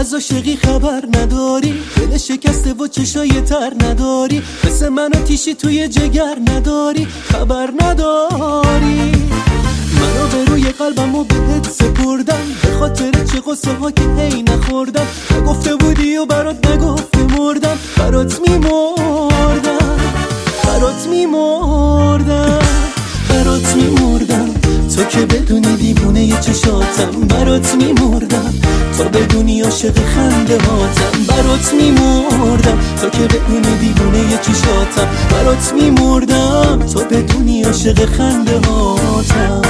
از عاشقی خبر نداری، دل شکسته و چشای تر نداری، مثل من آتیشی توی جگر نداری، خبر نداری. منو به روی قلبمو بهت سپردم، به خاطر چه قصه ها که هی نخوردم. نگفته بودی و برات نگفته مردم، برات میمردم، برات میمردم، برات میمردم. تو که بدونی دیوونه ی چشاتم، برات میمردم. تو بدونی عاشق خنده هاتم، برات میمردم. تو که بدونی دیوونه ی چشاتم، برات میمردم. تو بدونی عاشق خنده هاتم.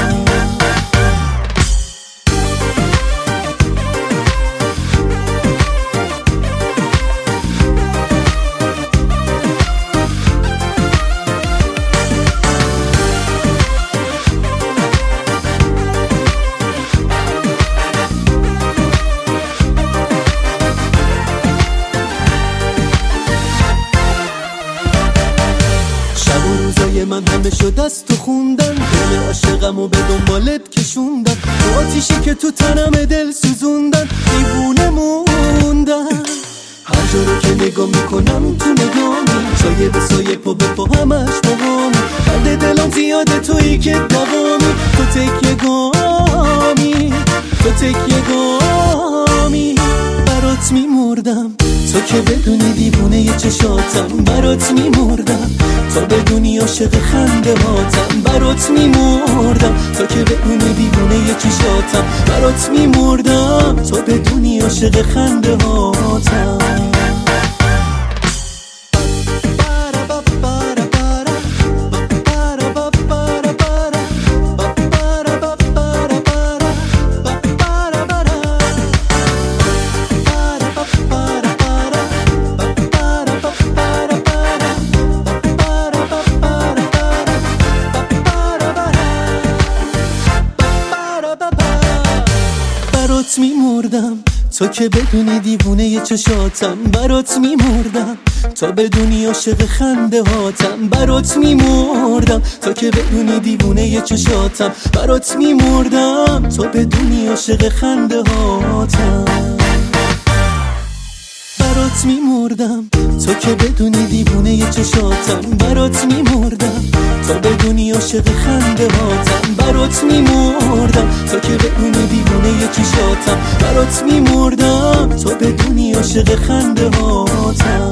من همه شد از تو خوندن، دل عاشقمو به دنبالت کشوندن، تو آتیشی که تو تنم دل سوزوندن، دیوونه موندن. هر جا رو که نگاه میکنم تو نگامی، سایه به سایه پا به پا همش مقامی، درد دلم زیاده تویی که دوامی، تو تکیه گامی، تو تکیه گامی. برات میمردم. تو که بدونی دیوونه ی چشاتم، برات میمردم. تو بدونی عاشق خنده هاتم، برات میمردم. تو که بدونی دیوونه ی چشاتم، برات میمردم. تو بدونی عاشق خنده هاتم. برات میمردم. تو که بدونی دیوونه ی چشاتم، برات میمردم. تو بدونی عاشق خنده هاتم، برات میمردم. تو که بدونی دیوونه ی چشاتم، برات میمردم. تو بدونی عاشق خنده هاتم، برات میمردم. تو که بدونی دیوونه ی چشاتم، برات میمردم. تو بدونی عاشق خنده هاتم، برات میمردم. تو که بدونی دیوونه ی چشاتم، برات میمردم. تو بدونی عاشق خنده هاتم.